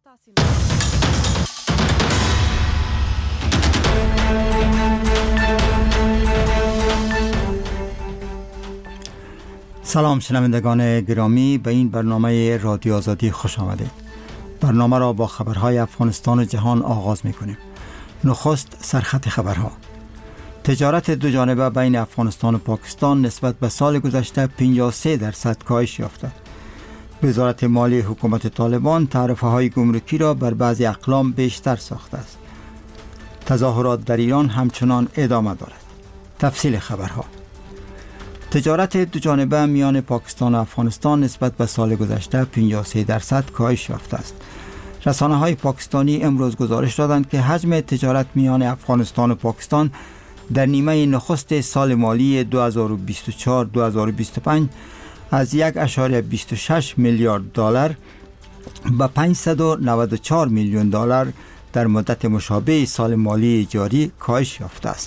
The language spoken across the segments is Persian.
سلام شنوندگان گرامی، به این برنامه رادیو آزادی خوش آمدید. برنامه را با خبرهای افغانستان و جهان آغاز می‌کنیم. نخست سرخط خبرها. تجارت دو جانبه بین افغانستان و پاکستان نسبت به سال گذشته 53% کاهش یافت. وزارت مالی حکومت طالبان تعرفه‌های گمرکی را بر بعضی اقلام بیشتر ساخته است. تظاهرات در ایران همچنان ادامه دارد. تفصیل خبرها. تجارت دو جانبه میان پاکستان و افغانستان نسبت به سال گذشته 53% کاهش یافته است. رسانه‌های پاکستانی امروز گزارش دادند که حجم تجارت میان افغانستان و پاکستان در نیمه نخست سال مالی 2024-2025 از 1.26 میلیارد دلار به 594 میلیون دلار در مدت مشابه سال مالی جاری کاهش یافته است.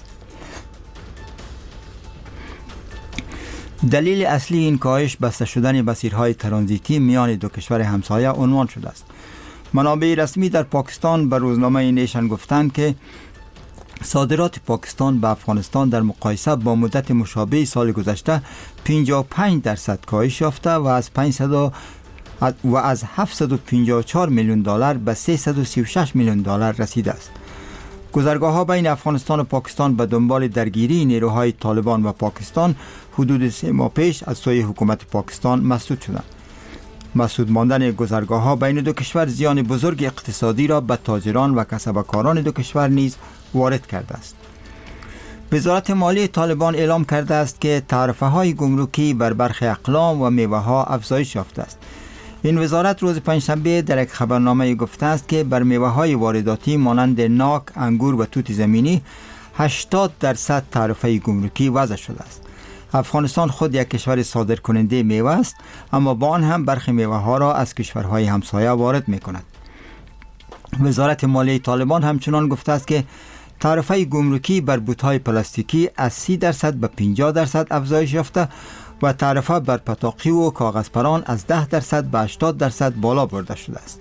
دلیل اصلی این کاهش بسته شدن مسیرهای ترانزیتی میان دو کشور همسایه عنوان شده است. منابع رسمی در پاکستان به روزنامه نیشن گفتند که صادرات پاکستان به افغانستان در مقایسه با مدت مشابه سال گذشته 55% کاهش یافته و از 754 میلیون دلار به 336 میلیون دلار رسیده است. گذرگاه‌ها بین افغانستان و پاکستان به دنبال درگیری نیروهای طالبان و پاکستان حدود 3 ماه پیش از سوی حکومت پاکستان مسدود شدند. مسدود ماندن گذرگاه‌ها بین دو کشور زیان بزرگ اقتصادی را به تاجران و کسبکاران دو کشور نیز وارد کرده است. وزارت مالی طالبان اعلام کرده است که تعرفه‌های گمرکی بر برخی اقلام و میوه‌ها افزایش یافته است. این وزارت روز پنجشنبه در یک خبرنامه گفته است که بر میوه‌های وارداتی مانند ناک، انگور و توت زمینی 80% تعرفه گمرکی وضع شده است. افغانستان خود یک کشور صادر کننده میوه است، اما با آن هم برخی میوه ها را از کشورهای همسایه وارد می کند. وزارت مالی طالبان همچنان گفته است که تعرفه گمرکی بر بوت‌های پلاستیکی از 30% به 50% افزایش یافته و تعرفه بر پتاقی و کاغذ پران از 10% به 80% بالا برده شده است.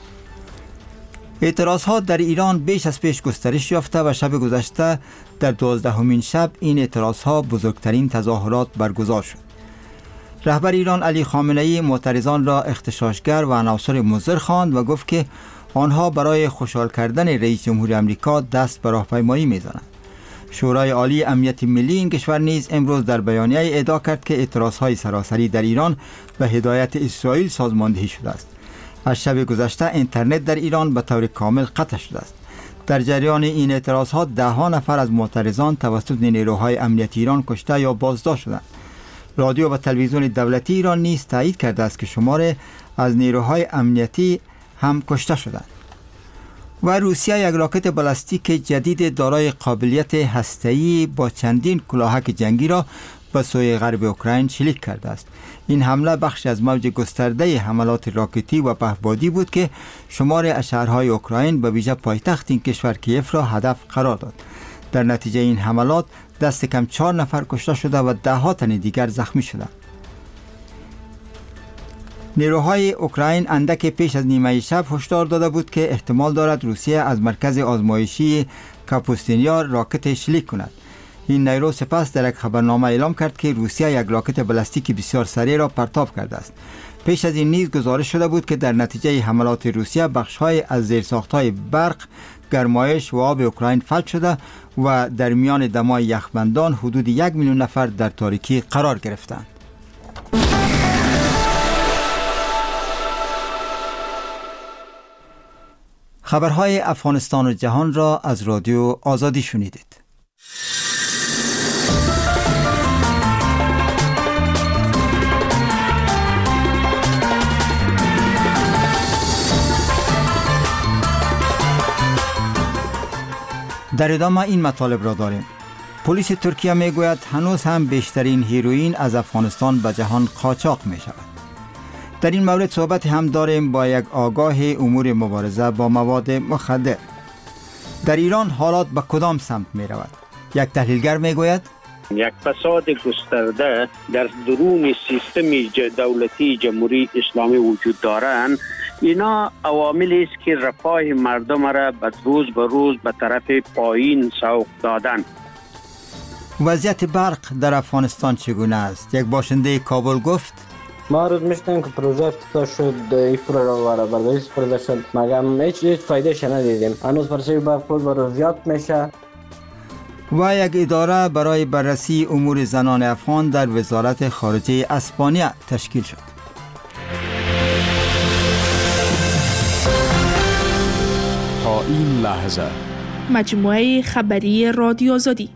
اعتراضها در ایران بیش از پیش گسترش یافته و شب گذشته در 12مین شب این اعتراضها بزرگترین تظاهرات برگزار شد. رهبر ایران علی خامنه‌ای معترضان را اغتشاشگر و عناصر مضر خواند و گفت که آنها برای خوشحال کردن رئیس جمهور آمریکا دست به راهپیمایی می‌زنند. شورای عالی امنیت ملی این کشور نیز امروز در بیانیه ادعا کرد که اعتراضهای سراسری در ایران به هدایت اسرائیل سازماندهی شده است. از شب گذشته اینترنت در ایران به طور کامل قطع شده است. در جریان این اعتراضها 10 نفر از معترضان توسط نیروهای امنیتی ایران کشته یا بازداشت شدند. رادیو و تلویزیون دولتی ایران نیز تایید کرده است که شمار از نیروهای امنیتی هم کشته شدند. و روسیه یک راکت بالستیک جدید دارای قابلیت هسته‌ای با چندین کلاهک جنگی را به سوی غرب اوکراین شلیک کرده است. این حمله بخشی از موج گسترده حملات راکتی و پهپادی بود که شماری از شهرهای اوکراین به ویژه پایتخت این کشور کیف را هدف قرار داد. در نتیجه این حملات دست کم 4 نفر کشته شده و 10 تن دیگر زخمی شدند. نیروهای اوکراین اندک پیش از نیمه شب هشدار داده بود که احتمال دارد روسیه از مرکز آزمایشی کاپوستینیا راکت شلیک کند. این نیرو سپس در یک خبرنامه اعلام کرد که روسیه یک راکت بالستیک بسیار سریع را پرتاب کرده است. پیش از این نیز گزارش شده بود که در نتیجه حملات روسیه بخش‌های از زیرساخت‌های برق، گرمایش و آب اوکراین فلج شده و در میان دمای یخبندان حدود 1 میلیون نفر در تاریکی قرار گرفتند. خبرهای افغانستان و جهان را از رادیو آزادی شنیدید. در ادامه این مطالب را داریم. پلیس ترکیه میگوید هنوز هم بیشترین هیروئین از افغانستان به جهان قاچاق می شود. در این مورد صحبت هم داریم با یک آگاه امور مبارزه با مواد مخدر. در ایران حالات به کدام سمت می رود؟ یک تحلیلگر می گوید یک فساد گسترده در درون سیستم دولتی جمهوری اسلامی وجود دارند اینا عواملی است که رفاه مردم را روز به روز به طرف پایین سوق دادن. وضعیت برق در افغانستان چگونه است؟ یک باشنده کابل گفت ما روز میشتیم که پروژه افتتاح شد، این پروژه را برداری پروژه شد، مگم هیچ فایدهش ندیدیم. هنوز پرسه برق روز به روز زیاد میشه. و یک اداره برای بررسی امور زنان افغان در وزارت خارجه اسپانیا تشکیل شد. تا این لحظه مجموعه خبری رادیو آزادی.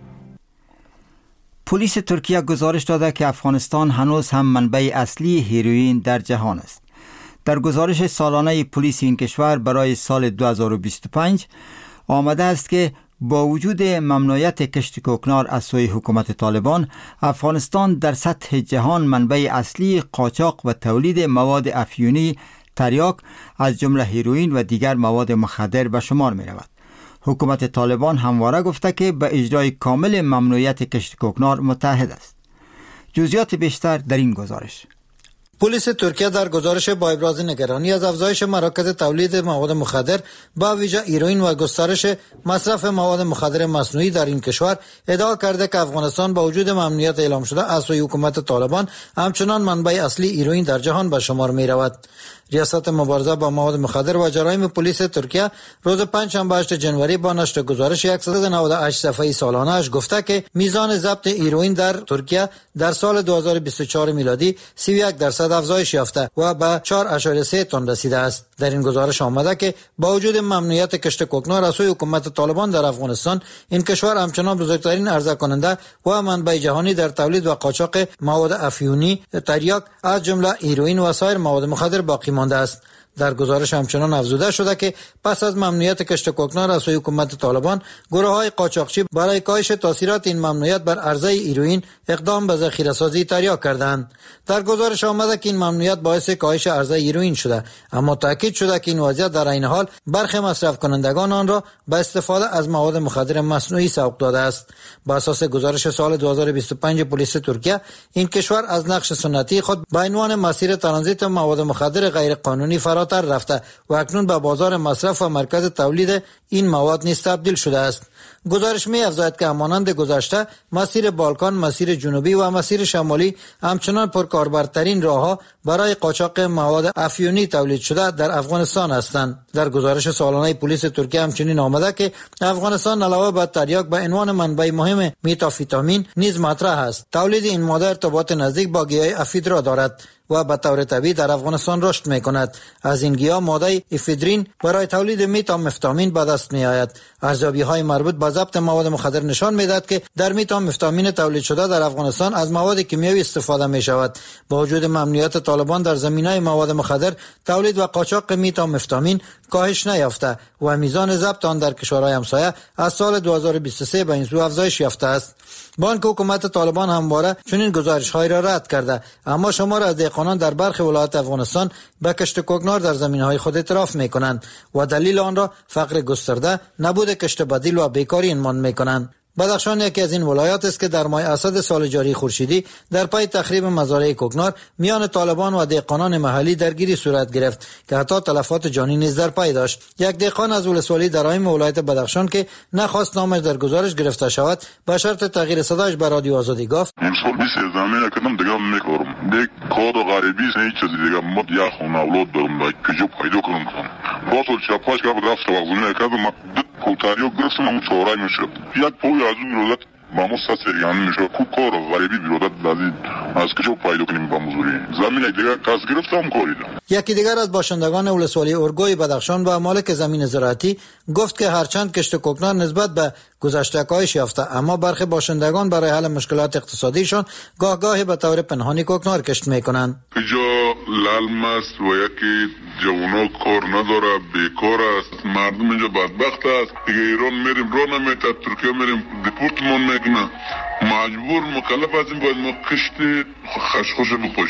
پلیس ترکیه گزارش داده که افغانستان هنوز هم منبع اصلی هیروئین در جهان است. در گزارش سالانه پلیس این کشور برای سال 2025 آمده است که با وجود ممنوعیت کشت کوکنار از سوی حکومت طالبان، افغانستان در سطح جهان منبع اصلی قاچاق و تولید مواد افیونی تریاک از جمله هیروئین و دیگر مواد مخدر به شمار می رود. حکومت طالبان همواره گفته که به اجرای کامل ممنوعیت کشت کوکنار متحد است. جزئیات بیشتر در این گزارش. پلیس ترکیه در گزارش با ابراز نگرانی از افزایش مراکز تولید مواد مخدر با ویژه هیروئین و گسترش مصرف مواد مخدر مصنوعی در این کشور ادعا کرده که افغانستان با وجود ممنوعیت اعلام شده از سوی حکومت طالبان همچنان منبع اصلی هیروئین در جهان به شمار می رود. ریاست مبارزه با مواد مخدر و جرایم پلیس ترکیه روز پنجشنبه 8 جنوری با نشر گزارش 198 صفحه‌ای سالانه‌اش گفته که میزان ضبط هیروئین در ترکیه در سال 2024 میلادی 31% افزایش یافته و به 4.3 تن رسیده است. در این گزارش آمده که با وجود ممنوعیت کشت کوکنار از سوی حکومت طالبان در افغانستان، این کشور همچنان بزرگترین عرضه کننده و منبع جهانی در تولید و قاچاق مواد افیونی تریاک از جمله هیروئین و سایر مواد مخدر باقی مانده است. در گزارش همچنان افزوده شده که پس از ممنوعیت کشت کوکنار از سوی حکومت طالبان، گروه‌های قاچاقچی برای کاهش تاثیرات این ممنوعیت بر عرضه هیروئین اقدام به ذخیره‌سازی تریاک کردند. در گزارش آمده که این ممنوعیت باعث کاهش عرضه هیروئین شده، اما تاکید شده که این وضعیت در عین حال برخی مصرف کنندگان آن را به استفاده از مواد مخدر مصنوعی سوق داده است. بر اساس گزارش سال 2025 پلیس ترکیه، این کشور از نقش سنتی خود به عنوان مسیر ترانزیت مواد مخدر غیر قانونی فراتر رفته و اکنون به بازار مصرف و مرکز تولید این مواد نیز تبدیل شده است. گزارش می افزاید که همانند گذشته، مسیر بالکان، مسیر جنوبی و مسیر شمالی همچنان پرکاربردترین راهها برای قاچاق مواد افیونی تولید شده در افغانستان هستند. در گزارش سالانه پلیس ترکیه همچنین آمده که افغانستان علاوه بر تریاک به عنوان منبع مهم متامفتامین نیز مطرح است. تولید این ماده ارتباط نزدیک با گیاه افیدرا دارد و به طور طبیعی در افغانستان رشد می‌کند. از این گیاه ماده افیدرین برای تولید متامفتامین به دست می‌آید. ارزیابی‌های مربوط به ضبط مواد مخدر نشان می‌دهد که در متامفتامین تولید شده در افغانستان از مواد کیمیایی استفاده می‌شود. با وجود ممنوعیت طالبان در زمینه مواد مخدر، تولید و قاچاق متامفتامین کاهش نیافته و میزان ضبط آن در کشورهای همسایه از سال 2023 به این سو افزایش یافته است. با آنکه حکومت طالبان همواره چنین گزارش‌هایی را رد کرده، اما شمار از دهقانان در برخی ولایات افغانستان به کشت کوکنار در زمین‌های خود اعتراف می‌کنند و دلیل آن را فقر گسترده، نبود کشت بدیل و بیکاری عنوان می‌کنند. بدخشان یکی از این ولایات است که در ماه اسد سال جاری خورشیدی در پی تخریب مزارع کوکنار میان طالبان و دهقانان محلی درگیری صورت گرفت که حتی تلفات جانی نیز در پی داشت. یک دهقان از ولسوالی درایم ولایت بدخشان که نخواست نامش در گزارش گرفته شود، به شرط تغییر صدایش به رادیو آزادی گفت: امسال 20 کردم دیگه میکارم. دیگه کار غریبی است، هیچ چیزی دیگه ما یا خونه اولاد دارم و کجا پیدا کنم. با تو چپاش که رفت توازن کردم، کوتاریو گرفتم اون چهارای میشه. یک پوی از اون روزت مامو ساسریان میشه. کو کار غریبی بیرودت دادی از کجا پیدا کنیم با مزوری. زمین دیگه کاس گرفتم کوریدم. یکی دیگر از باشندگان ولسوالی اورگوی بدخشان و مالک زمین زراعتی گفت که هرچند کشت کوکنار نسبت به گذشته کاهش یافته، اما برخی باشندگان برای حل مشکلات اقتصادیشان گاه به طور پنهانی کوکنار کشت میکنند. اینجا لالم است و یکی جوانا کار نداره، بیکار است، مردم اینجا بدبخت است. دیگه ایران میریم راه نمیته، ترکیه میریم دیپورتمون میکنه، مجبور مکلف هستیم باید ما کشت خشخوش بپاشیم.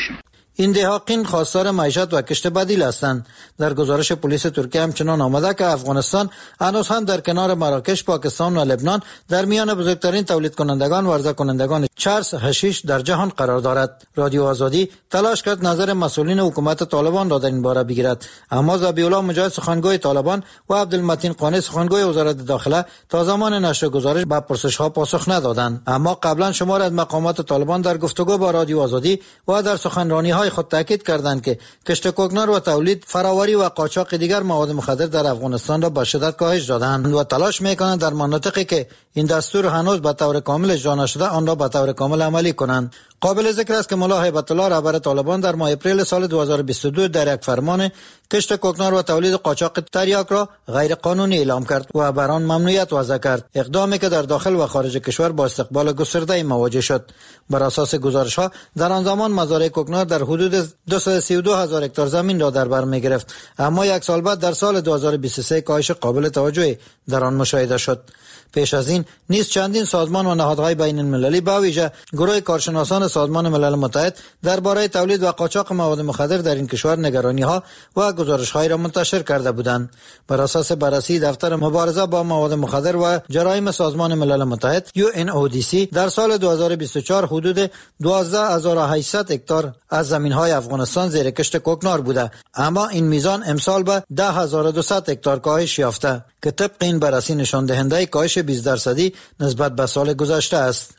این دهاقین خواستار معیشت و کشت بدیل هستند. در گزارش پلیس ترکیه همچنان آمده که افغانستان هنوز هم در کنار مراکش، پاکستان و لبنان در میان بزرگترین تولید کنندگان و عرضه کنندگان چرس حشیش در جهان قرار دارد. رادیو آزادی تلاش کرد نظر مسئولین حکومت طالبان را در این باره بگیرد، اما ذبیح‌الله مجاهد سخنگوی طالبان و عبدالمتین قانی سخنگوی وزارت داخله تا زمان نشر گزارش به پرسش‌ها پاسخ ندادند. اما قبلا شمار از مقامات طالبان در گفتگو با رادیو آزادی و در سخنرانی‌های خود تاکید کردند که کشت کوکنار و تولید، فراوری و قاچاق دیگر مواد مخدر در افغانستان را به شدت کاهش دادند و تلاش می‌کنند در مناطقی که این دستور هنوز به طور کامل اجرا نشده آن را به طور کامل عملی کنند. قابل ذکر است که ملا هیبت الله رهبر طالبان در ماه اپریل سال 2022 در یک فرمان کشت کوکنار و تولید قاچاق تریاک را غیر قانونی اعلام کرد و بر آن ممنوعیت وضع کرد، اقدامی که در داخل و خارج کشور با استقبال گسترده مواجه شد. بر اساس گزارش‌ها در آن زمان مزارع کوکنار در حدود 232,000 هکتار زمین را در بر می‌گرفت، اما یک سال بعد در سال 2023 کاهش قابل توجهی در آن مشاهده شد. پیش از این نیز چندین سازمان و نهادهای بین المللی به ویژه گروه کارشناسان سازمان ملل متحد درباره تولید و قاچاق مواد مخدر در این کشور نگرانی‌ها و گزارش‌هایی را منتشر کرده بودند. بر اساس بررسی دفتر مبارزه با مواد مخدر و جرایم سازمان ملل متحد UNODC در سال 2024 حدود 12,800 هکتار از زمین‌های افغانستان زیر کشت کوکنار بوده، اما این میزان امسال به 10,200 هکتار کاهش یافته که طبق این بررسی نشان دهنده کاهش 20% نسبت به سال گذشته است.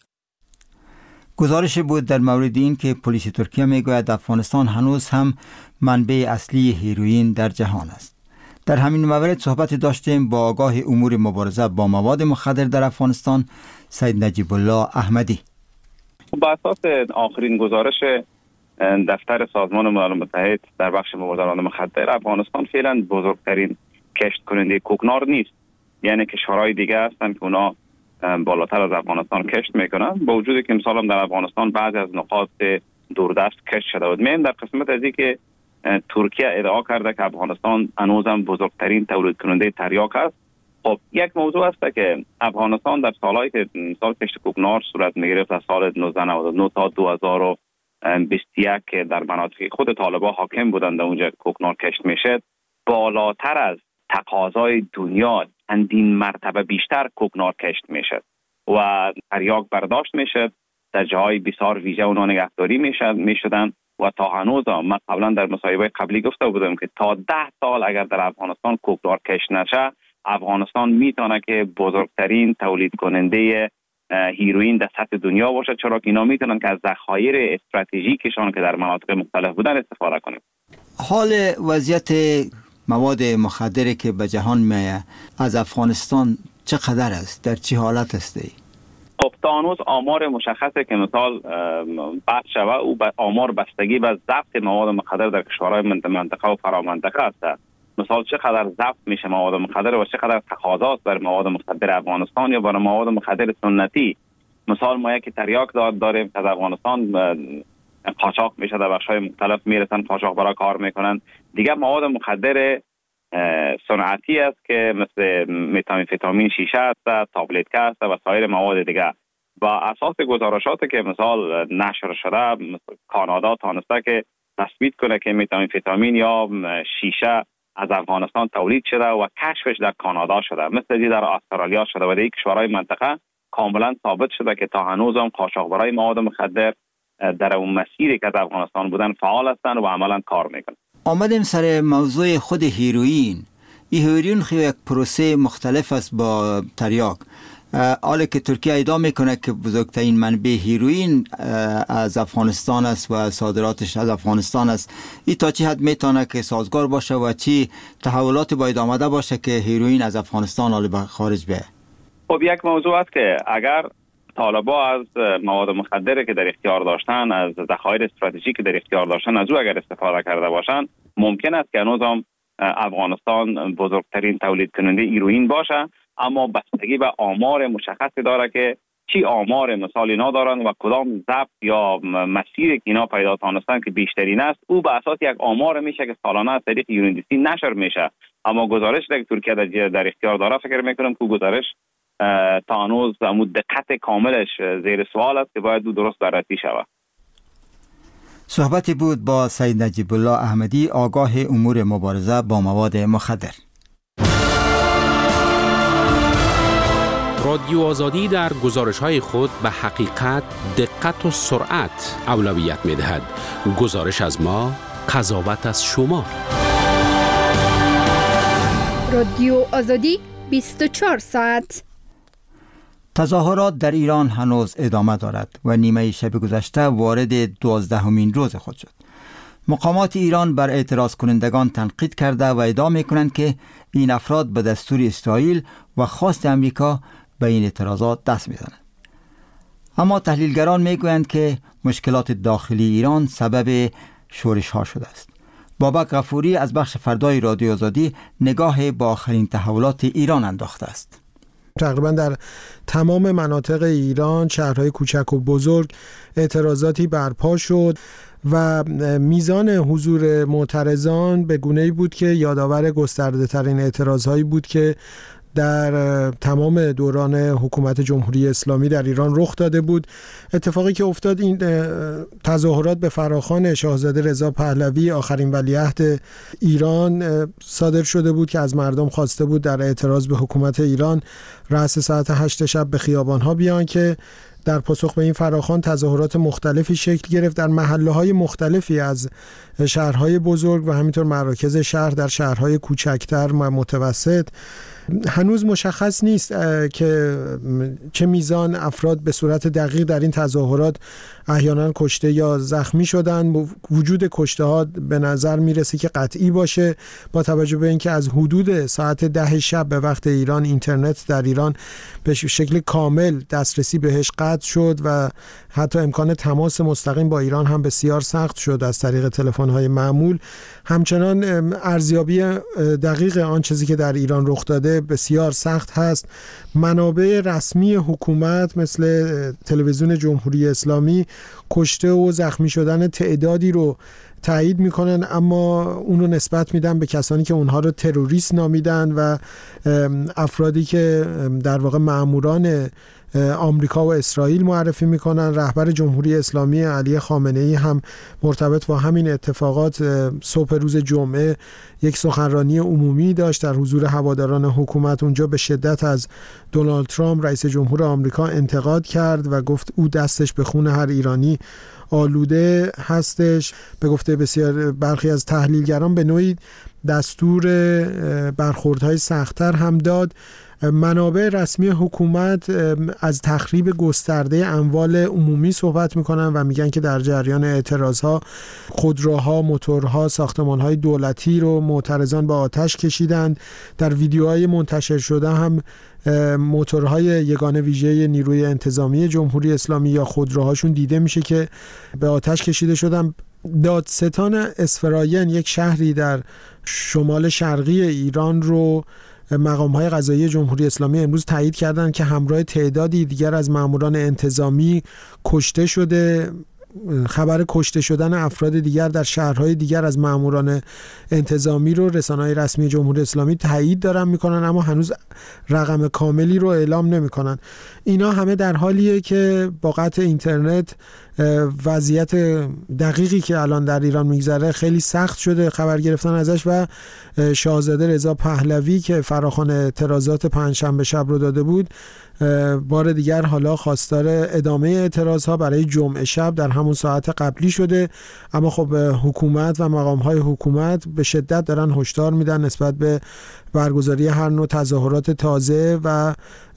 گزارش بود در مورد این که پلیس ترکیه میگوید افغانستان هنوز هم منبع اصلی هیروئین در جهان است. در همین مورد صحبت داشتیم با آگاه امور مبارزه با مواد مخدر در افغانستان سید نجیب الله احمدی. بر اساس آخرین گزارش دفتر سازمان ملل متحد در بخش مبارزه با مواد مخدر، افغانستان فعلا بزرگترین کشت کننده کوکنار نیست. یعنی کشورهای دیگه هستن که اونا بالاتر از افغانستان کشت میکنن، با وجودی که مثلا در افغانستان بعضی از نقاط دوردست کشت شده بود. من در قسمت از این که ترکیه ادعا کرده که افغانستان هنوزم بزرگترین تولید کننده تریاک است. خب یک موضوع است که افغانستان در سالهای که سال کشت کوکنار صورت میگرفت از سال 1999 تا 2021 که در مناطق خود طالبان حاکم بودند اونجا کوکنار کشت میشد، بالاتر از تقاضای دنیا چندین مرتبه بیشتر کوکنار کشت میشد و تریاک برداشت میشد. در جاهای بسیار ویژه اونا نگهداری میشدن و تا هنوز من قبلا در مصاحبه قبلی گفته بودم که تا 10 سال اگر در افغانستان کوکنار کشت نشه، افغانستان میتونه که بزرگترین تولید کننده هیروئین در سطح دنیا باشه، چرا که اینا میتونن که از ذخایر استراتژیکشان که در مناطق مختلف بودن استفاده کنن. حال وضعیت مواد مخدری که به جهان میه از افغانستان چقدر است؟ در چه حالت است؟ خب تا هنوز آمار مشخصه که مثال بحث شوه او آمار بستگی به ضبط مواد مخدر در کشورهای منطقه و فرامنطقه است. مثال چقدر ضبط میشه مواد مخدر و چقدر تقاضا است بر مواد مخدر افغانستان یا بر مواد مخدر سنتی. مثال ما یک تریاک داریم که از افغانستان قاچاق میشه، در بخش‌های مختلف میرسن قاچاق برای کار میکنن. دیگه مواد مخدر صنعتی است که مثل متامفتامین شیشه است، تابلت است و سایر مواد دیگه. با اساس گزارشاتی که مثال نشر شده، مثل کانادا تانسته که تثبیت کنه که متامفتامین یا شیشه از افغانستان تولید شده و کشفش در کانادا شده، مثل در استرالیا شده و در کشورهای منطقه کاملا ثابت شده که تا هنوز هم قاچاقبرای مواد مخدر در اون مسیری که از افغانستان بودن فعال هستند و عملا کار میکنن. آمدیم سر موضوع خود هیروئین. هیروئین خیلی یک پروسه مختلف است با تریاک. حالا که ترکیه ادعا میکنه که بزرگترین منبع هیروئین از افغانستان است و صادراتش از افغانستان است، این تا چه حد میتونه که سازگار باشه و چی تحولات باید آمده باشه که هیروئین از افغانستان حالا به خارج بیه؟ خب یک موضوع است که اگر طالبا از مواد مخدری که در اختیار داشتن، از ذخایر استراتژیکی که در اختیار داشتن، از او اگر استفاده کرده باشن، ممکن است که هنوز هم افغانستان بزرگترین تولید کننده هیروئین باشه، اما بستگی به آمار مشخصی داره که چی آمار مثال اینا دارن و کدام ضبط یا مسیری که اینا پیدا تانستن که بیشترین است، او به اساس یک آمار میشه که سالانه از طریق UNODC نشر میشه. اما گزارش که ترکیه در اختیار داره، فکر میکنم که گزارش تا هنوز دقت کاملش زیر سوال است که باید درست بررسی شود. صحبتی بود با سید نجیب الله احمدی، آگاه امور مبارزه با مواد مخدر. رادیو آزادی در گزارش‌های خود به حقیقت، دقت و سرعت اولویت می‌دهد. گزارش از ما، قضاوت از شما. رادیو آزادی 24 ساعت. تظاهرات در ایران هنوز ادامه دارد و نیمه شب گذشته وارد 12مین روز خود شد. مقامات ایران بر اعتراض کنندگان تنقید کرده و ادعا می‌کنند که این افراد به دستور اسرائیل و خواست امریکا به این اعتراضات دست می‌زنند. اما تحلیلگران می‌گویند که مشکلات داخلی ایران سبب شورش‌ها شده است. بابک غفوری از بخش فردای رادیو آزادی نگاه با آخرین تحولات ایران انداخته است. تقریبا در تمام مناطق ایران، شهرهای کوچک و بزرگ، اعتراضاتی برپا شد و میزان حضور معترضان به گونه‌ای بود که یادآور گسترده ترین اعتراضهایی بود که در تمام دوران حکومت جمهوری اسلامی در ایران رخ داده بود. اتفاقی که افتاد، این تظاهرات به فراخوان شاهزاده رضا پهلوی، آخرین ولیعهد ایران، صادر شده بود که از مردم خواسته بود در اعتراض به حکومت ایران رأس ساعت 8 شب به خیابان‌ها بیان که در پاسخ به این فراخوان تظاهرات مختلفی شکل گرفت در محله‌های مختلفی از شهرهای بزرگ و همینطور مراکز شهر در شهرهای کوچکتر و متوسط. هنوز مشخص نیست که چه میزان افراد به صورت دقیق در این تظاهرات احیانا کشته یا زخمی شدن. وجود کشته ها به نظر میرسه که قطعی باشه، با توجه به اینکه از حدود ساعت 10 شب به وقت ایران اینترنت در ایران به شکل کامل دسترسی بهش قطع شد و حتی امکان تماس مستقیم با ایران هم بسیار سخت شد از طریق تلفن‌های معمول. همچنان ارزیابی دقیق آن چیزی که در ایران رخ داده بسیار سخت هست. منابع رسمی حکومت مثل تلویزیون جمهوری اسلامی کشته و زخمی شدن تعدادی رو تایید میکنن، اما اون رو نسبت میدن به کسانی که اونها رو تروریست نامیدن و افرادی که در واقع مأموران آمریکا و اسرائیل معرفی میکنن. رهبر جمهوری اسلامی علی خامنه‌ای هم مرتبط با همین اتفاقات صبح روز جمعه یک سخنرانی عمومی داشت در حضور هواداران حکومت. اونجا به شدت از دونالد ترامپ رئیس جمهور آمریکا انتقاد کرد و گفت او دستش به خون هر ایرانی آلوده هستش. به گفته بسیار برخی از تحلیلگران به نوعی دستور برخوردهای سخت‌تر هم داد. منابع رسمی حکومت از تخریب گسترده اموال عمومی صحبت میکنن و میگن که در جریان اعتراضها خودروها، موتورها، ساختمانهای دولتی رو معترضان با آتش کشیدند. در ویدیوهای منتشر شده هم موتورهای یگان ویژه نیروی انتظامی جمهوری اسلامی یا خودروهاشون دیده میشه که به آتش کشیده شدن. دادستان اسفراین، یک شهری در شمال شرقی ایران، رو مقام‌های قضایی جمهوری اسلامی امروز تایید کردند که همراه تعدادی دیگر از ماموران انتظامی کشته شده. خبر کشته شدن افراد دیگر در شهرهای دیگر از ماموران انتظامی رو رسانه‌های رسمی جمهوری اسلامی تایید دارن میکنن، اما هنوز رقم کاملی رو اعلام نمیکنن. اینا همه در حالیه که با قطع اینترنت وضعیت دقیقی که الان در ایران میگذره خیلی سخت شده خبر گرفتن ازش و شاهزاده رضا پهلوی که فراخوان اعتراضات پنجشنبه شب رو داده بود بار دیگر حالا خواستار ادامه اعتراضها برای جمعه شب در همون ساعت قبلی شده. اما خب حکومت و مقام‌های حکومت به شدت دارن هشدار میدن نسبت به برگزاری هر نوع تظاهرات تازه و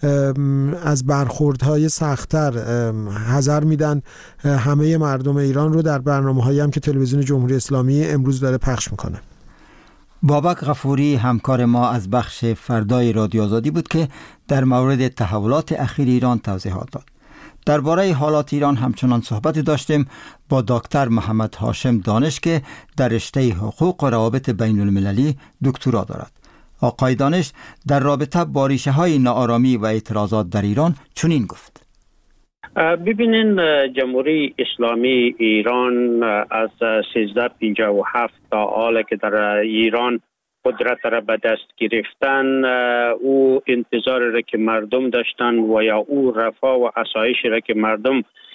از برخوردهای سخت‌تر حذر میدن همه مردم ایران رو در برنامه‌هایی هم که تلویزیون جمهوری اسلامی امروز داره پخش میکنه. بابک غفوری همکار ما از بخش فردای رادیو آزادی بود که در مورد تحولات اخیر ایران توضیحات داد. درباره حالات ایران همچنان صحبت داشتیم با دکتر محمد هاشم دانش که در رشته حقوق و روابط بین المللی دکترا دارد. آقای دانش در رابطه با ریشه‌های ناآرامی و اعتراضات در ایران چنین گفت: ببینین، جمهوری اسلامی ایران از 1357 تا حالا که در ایران قدرت را به دست گرفتن، او انتظار را که مردم داشتن و یا او رفاه و آسایش را که مردم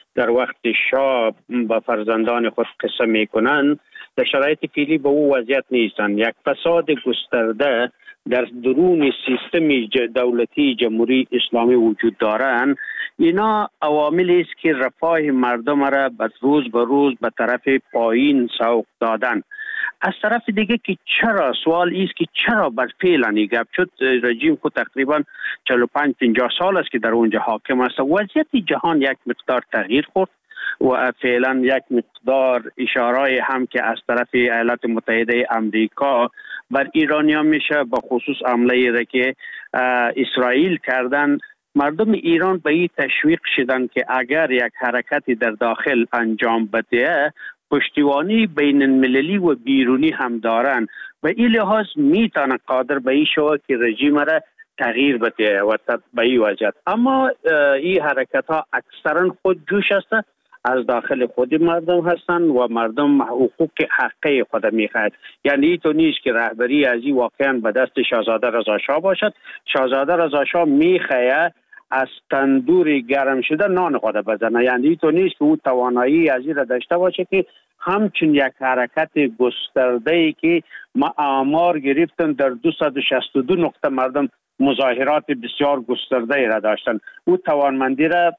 در وقت شاه با فرزندان خود قصه میکنند، در شرایط فعلی به او وضعیت نیستند. یک فساد گسترده در درون سیستم دولتی جمهوری اسلامی وجود دارند. اینا عواملی است که رفاه مردم را به روز به روز به طرف پایین سوق دادن. از طرف دیگه که چرا، سوال است که چرا بر فعلا گپ شد. رژیم خود تقریبا 45-50 سال است که در اونجا حاکم است. وضعیت جهان یک مقدار تغییر خورد و فعلا یک مقدار اشاره هم که از طرف ایالات متحده امریکا بر ایرانیا میشه، به خصوص حمله را که اسرائیل کردن. مردم ایران به این تشویق شدن که اگر یک حرکتی در داخل انجام بده، پشتیبانی بین المللی و بیرونی هم دارن و این لحاظ میتونه قادر به این شود که رژیم را تغییر بده و به این وضعیت. اما این حرکت ها اکثرا خود جوش است، از داخل خود مردم هستند و مردم حقوق حقی خود میخواهد. یعنی این تو نیست که رهبری از این واقعا به دست شاهزاده رضا شاه باشد. شاهزاده رضا شاه میخواهد از تندور گرم شده نان خود بزنه. یعنی تو نیست که او توانایی از این را داشته باشه که همچون یک حرکت گسترده ای که ما آمار گرفتن در 262 نقطه مردم مظاهرات بسیار گسترده ای را داشتن. او توانمندی را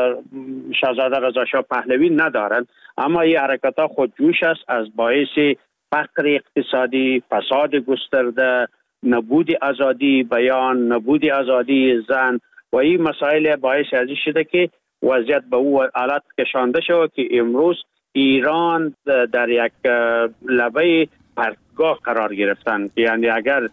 شاهزاده رضا شاه پهلوی ندارند. اما این حرکت ها خودجوش است، از باعث فقر اقتصادی، فساد گسترده، نبود آزادی بیان، نبود آزادی زن و این مسائل باعث ازی شده که وضعیت به او حالت کشانده شود که امروز ایران در یک لبه پرتگاه قرار گرفتن. یعنی اگر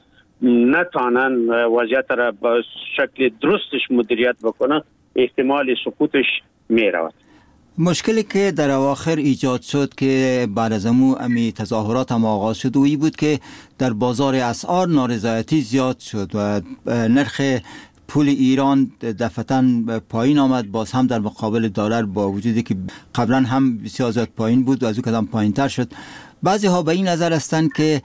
نتانن وضعیت را به شکل درستش مدیریت بکنن، احتمال سقوطش می رود. مشکلی که در اواخر ایجاد شد که بعد از امی تظاهرات هم آغاز شد و این بود که در بازار اسعار نارضایتی زیاد شد و نرخ پول ایران دفعتاً پایین آمد، باز هم در مقابل دلار، با وجودی که قبلا هم بسیار زیاد پایین بود و از او کدام پایین تر شد. بعضی ها به این نظر هستند که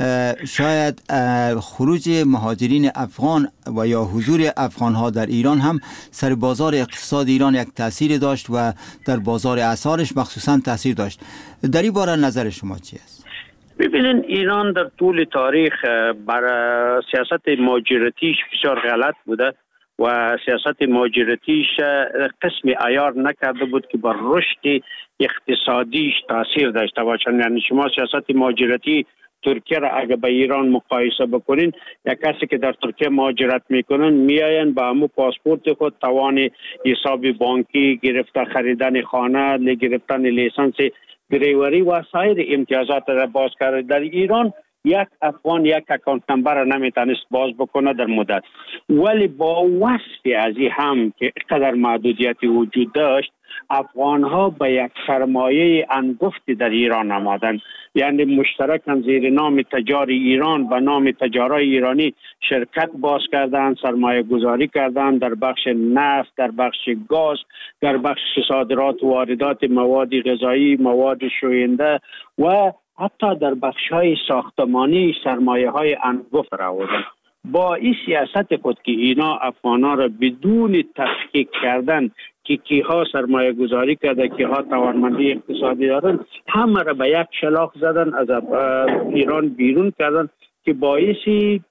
شاید خروج مهاجرین افغان و یا حضور افغان ها در ایران هم سر بازار اقتصاد ایران یک تأثیر داشت و در بازار اسعارش مخصوصا تأثیر داشت. در این باره نظر شما چی است؟ ببینید، ایران در طول تاریخ بر سیاست مهاجرتیش بسیار غلط بوده و سیاست مهاجرتیش قسم عیار نکرده بود که بر رشد اقتصادیش تاثیر داشته باشد. یعنی شما سیاست مهاجرتی ترکیه را اگه به ایران مقایسه بکنین، یک کسی که در ترکیه مهاجرت میکنن میاین با همون پاسپورت خود توان حساب بانکی گرفته، خریدن خانه، گرفتن لیسانس دریوری و سایر امتیازات را باز کرده. در ایران یک افغان یک اکانت نمبر را نمیتونست باز بکنه در مدت، ولی با وصف از این هم که قدر محدودیتی وجود داشت، افغان ها به یک سرمایه انگفتی در ایران آمدند. یعنی مشترکاً زیر نام تجار ایران و نام تجارای ایرانی شرکت باز کردند، سرمایه گذاری کردند در بخش نفت، در بخش گاز، در بخش صادرات و واردات مواد غذایی، مواد شوینده و حتی در بخش‌های ساختمانی سرمایه های انگفت را آوردند. با این سیاست خود که اینا افغانا را بدون تحقیق کردن که کیها سرمایه گذاری کرده، کیها توانمندی اقتصادی دارن، همه را به یک شلاق زدن، از ایران بیرون کردن که باعث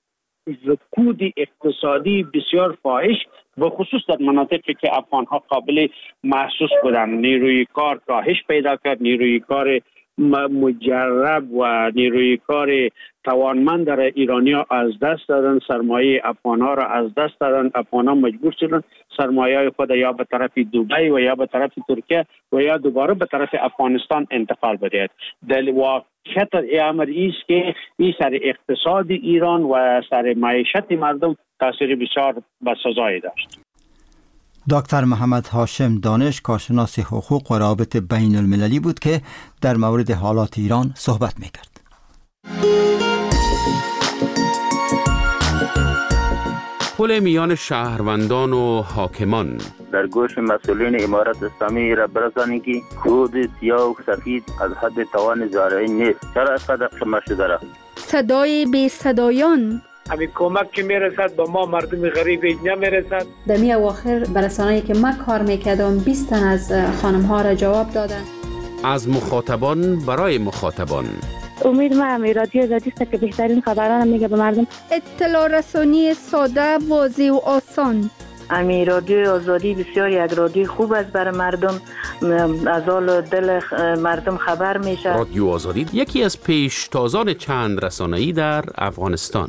رکود اقتصادی بسیار فاحش به خصوص در مناطقی که افغان ها قابل محسوس بودن. نیروی کار کاهش پیدا کرد، نیروی کار مجرب و نیروی کار توانمند را ایرانی ها از دست دادن، سرمایه افغان ها را از دست دادن. افغان ها مجبور شدن سرمایه های خود یا به طرف دبی و یا به طرف ترکیه و یا دوباره به طرف افغانستان انتقال بدهد. در واقعیت امر است که این سر اقتصاد ایران و سر معیشت مردم تاثیر بسیار بسزایی داشت. دکتر محمد هاشم دانش، کارشناس حقوق و روابط بین المللی بود که در مورد حالات ایران صحبت میکرد. پل میان شهروندان و حاکمان در گوش مسئولین امارت اسلامی را برسانی که خود سیاه و سفید از حد توان زارعی نیست. چرا اینقدر خمه شده را؟ صدای بی صدایان همین کمک که میرسد با ما مردم غریب نمیرسد. در می اواخر برسانه‌ای که من کار میکردم 20 تن از خانم ها را جواب دادن. از مخاطبان برای مخاطبان. امید من رادیو آزادی است که بهترین خبران میگه به مردم. اطلاع رسانی ساده، واضح و آسان. امی رادیو آزادی بسیار یک رادیو خوب است برای مردم، از حال دل مردم خبر میشه. رادیو آزادی یکی از پیشتازان چند رسانه‌ای در افغانستان.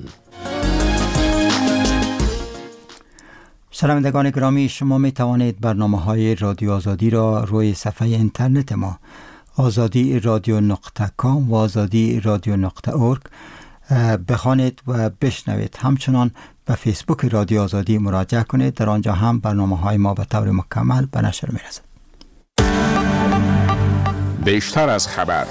شنوندگان گرامی، شما می توانید برنامه‌های رادیو آزادی را روی صفحه اینترنت ما azadi.radio.com و azadi.radio.org بخوانید و بشنوید. همچنان به فیسبوک رادیو آزادی مراجعه کنید، در آنجا هم برنامه‌های ما به طور مکمل به نشر می‌رسد. بیشتر از خبر.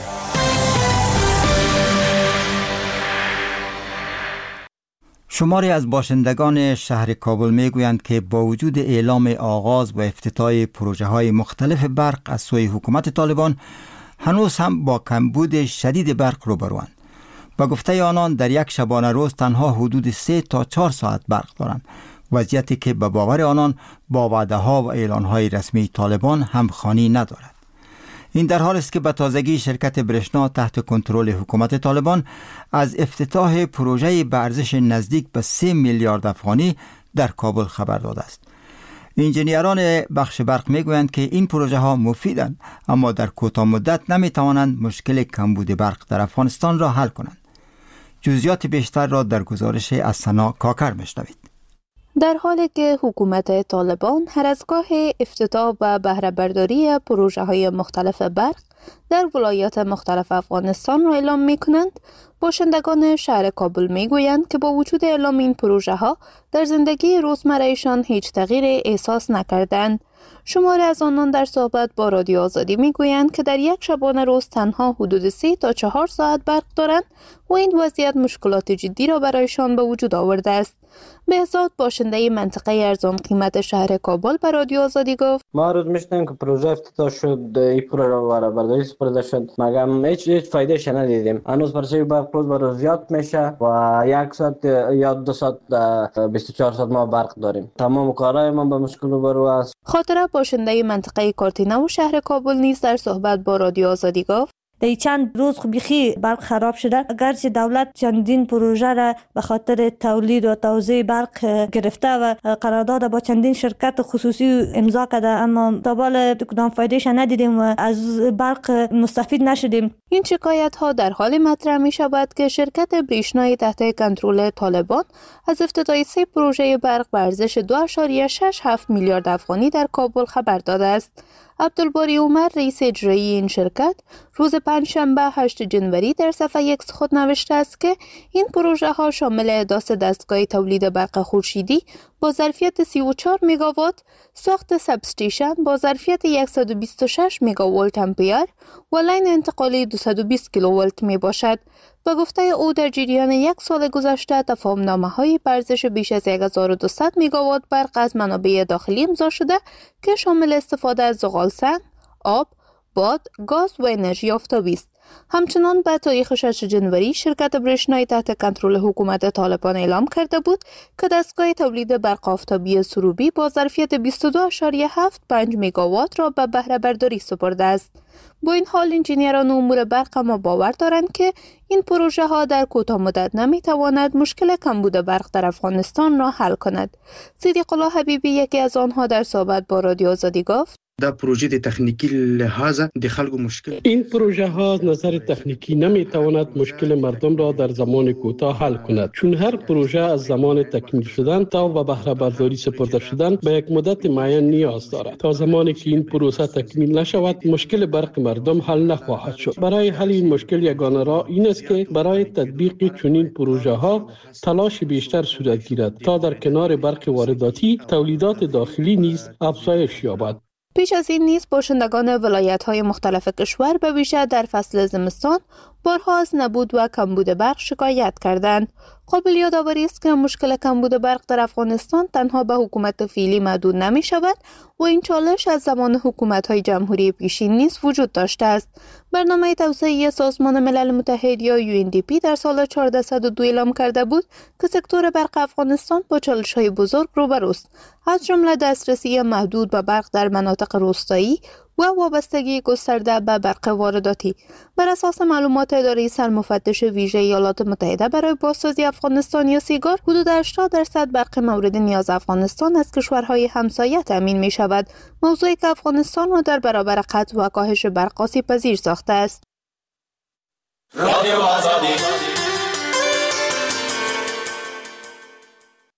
شماری از باشندگان شهر کابل میگویند که با وجود اعلام آغاز و افتتاح پروژه‌های مختلف برق از سوی حکومت طالبان، هنوز هم با کمبود شدید برق روبروند. با گفته آنان در یک شبانه روز تنها حدود 3 تا 4 ساعت برق دارند، وضعیتی که به باور آنان با وعده‌ها و اعلان‌های رسمی طالبان همخوانی ندارد. این در حالی است که به تازگی شرکت برشنا تحت کنترل حکومت طالبان از افتتاح پروژه به ارزش نزدیک به 3 میلیارد افغانی در کابل خبر داده است. انجینیران بخش برق میگویند که این پروژه ها مفیدند، اما در کوتاه مدت نمیتوانند مشکل کمبود برق در افغانستان را حل کنند. جزئیات بیشتر را در گزارش از سنا کاکر میشنوید. در حالی که حکومت طالبان هر از گاه افتتاح و بهره برداری پروژه های مختلف برق در ولایات مختلف افغانستان را اعلام می کنند، باشندگان شهر کابل می گویند که با وجود اعلام این پروژه ها در زندگی روزمرهشان هیچ تغییر احساس نکردند. شماری از آنان در صحبت با رادیو آزادی می گویند که در یک شبانه روز تنها حدود 3 تا 4 ساعت برق دارند و این وضعیت مشکلات جدی را برایشان به وجود آورده است. بهزاد باشنده منطقه ارزان قیمت شهر کابل به رادیو آزادی گفت: ما روز میشتیم که پروژه افتتاح شد، این پروژه برداری سپرده شد، مگم هیچ فایدهش ندیدیم. هنوز پرسه برق روز به روز زیاد میشه و 1 ساعت یا 2 ساعت 24 ساعت ما برق داریم. تمام کارهای ما به مشکل روبرو است. خاطره باشنده منطقه کارتینه و شهر کابل نیز در صحبت با رادیو آزادی گفت: در چند روز بیخی برق خراب شده، اگرچه دولت چندین پروژه را به خاطر تولید و توزیع برق گرفته و قرارداد با چندین شرکت خصوصی امضا کرده، اما تا بالا کدام فایدهش ندیدیم و از برق مستفید نشدیم. این شکایت ها در حال مطرح می شود که شرکت برشنای تحت کنترل طالبان از افتتاح 3 پروژه برق به ارزش 2.67 میلیارد افغانی در کابل خبر داده است. عبدالباری عمر رئیس اجرایی این شرکت روز پنجشنبه 8 جنوری در صفحه X خود نوشته است که این پروژه ها شامل احداث دستگاه تولید برق خورشیدی با ظرفیت 34 مگاوات، ساخت سبستیشن با ظرفیت 126 مگاوولت امپیر و لاین انتقالی 220 کیلوولت می باشد. به گفته او در جریان 1 سال گذشته تفاهم‌نامه‌های به ارزش بیش از 1200 مگاوات برق از منابع داخلی امضا شده که شامل استفاده از زغالسنگ، آب، باد، گاز و انرژی آفتابی است. همچنان به تاریخ 6 جنوری شرکت برشنای تحت کنترل حکومت طالبان اعلام کرده بود که دستگاه تولید برق آفتابی سروبی با ظرفیت 22.75 مگاوات را به بهره برداری سپرده است. با این حال انجینیران امور برق ما باور دارند که این پروژه ها در کوتاه مدت نمی تواند مشکل کمبود برق در افغانستان را حل کند. صدیق الله حبیبی یکی از آنها در صحبت با رادیو آزادی گفت: دا پروژه د تکنیکی لحاظ د خلکو مشکل، این پروژه ها از نظر تکنیکی نمی تواند مشکل مردم را در زمان کوتاه حل کند، چون هر پروژه از زمان تکمیل شدن تا و بهره برداری سپرده شدن به یک مدت معین نیاز دارد. تا زمانی که این پروسه تکمیل نشود مشکل برق مردم حل نخواهد شد. برای حل این مشکل یگانه راه این است که برای تطبیق چنین پروژه ها تلاش بیشتر صورت گیرد تا در کنار برق وارداتی تولیدات داخلی نیز افزایش یابد. پیش از این نیز باشندگان ولایت‌های مختلف کشور به ویژه در فصل زمستان بارها از نبود و کمبود برق شکایت کردند. قابل یادآوری است که مشکل کمبود برق در افغانستان تنها به حکومت فعلی محدود نمی شود و این چالش از زمان حکومت‌های جمهوری پیشین نیز وجود داشته است. برنامه توسعه سازمان ملل متحد یا UNDP در سال 1402 اعلام کرده بود که سکتور برق افغانستان با چالش‌های بزرگ روبروست، از جمله دسترسی محدود به برق در مناطق روستایی و وابستگی گسترده به برق وارداتی. بر اساس معلومات اداره سرمفتش ویژه ایالات متحده برای بازسازی افغانستان یا سیگار، حدود 80% برق مورد نیاز افغانستان از کشورهای همسایه تامین می شود، موضوعی که افغانستان را در برابر قطع و کاهش برق آسیب‌پذیر ساخته است. رادیو آزادی